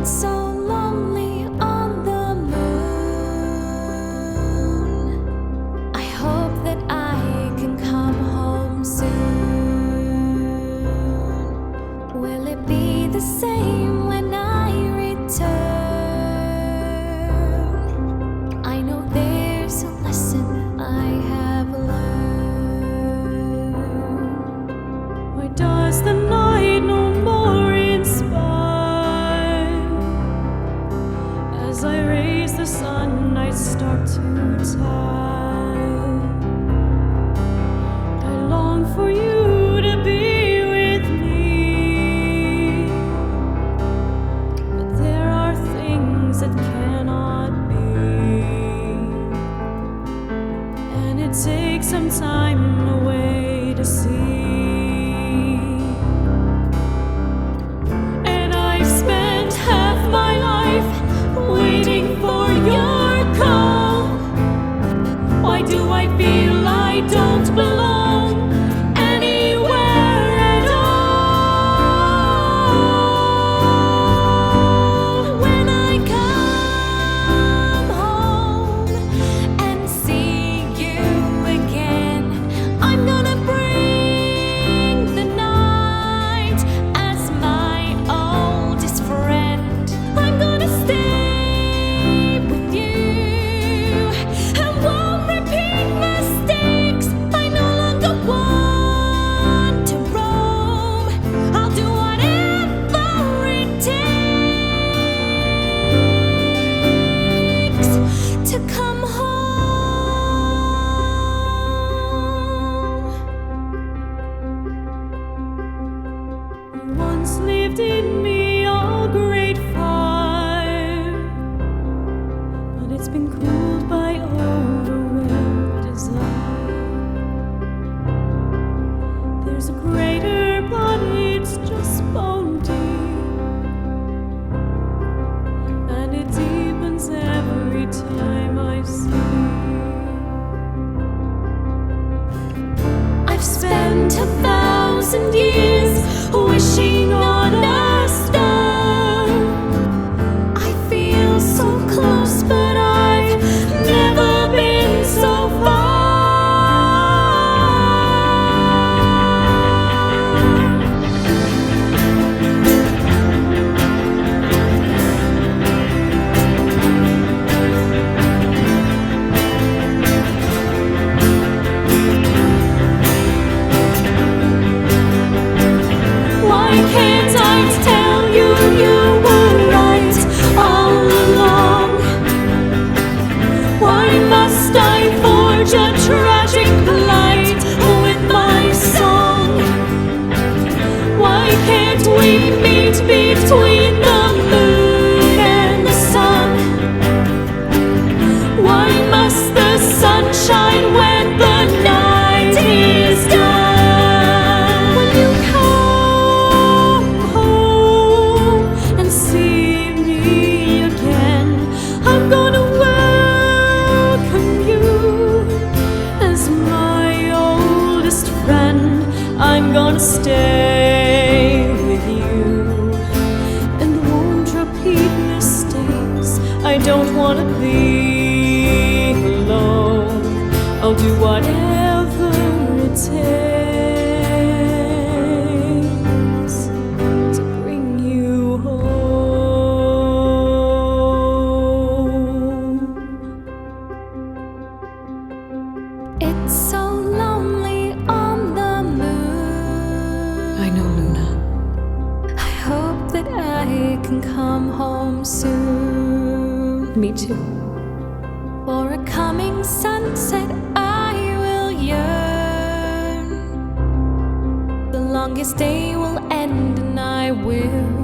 It's so lonely on the moon. I hope that I can come home soon. Will it be the same when I return? I know there's a lesson I have learned. Why does the night no more inspire? As I raise the sun, I start to tire. I long for you to be with me, but there are things that cannot be, and it takes some time away to see. Waiting for your call. Why do I feel I don't belong anywhere at all? When I come home and see you again, I'm gonna bring the night as my oldest friend. I'm gonna stay to come home. You once lived in me, all great fire, but it's been cooled by overwhelmed desire. There's a greater, but it's just bone deep, and it deepens every time I see. I've spent 1,000 years wishing on a star. I feel so close, but I've never been so far. Can't I tell you you were right all along? Why must I forge a tragic plight with my song? Why can't we meet between the moon and the sun? Why must the sun shine when the night is done? When you come and see me again, I'm gonna welcome you as my oldest friend. I'm gonna stay with you and won't repeat mistakes. I don't wanna be alone. I'll do whatever it takes to bring you home. It's so lonely on the moon. I know, Luna. I hope that I can come home soon. Me too. For a coming sunset I will yearn. The longest day will end and I will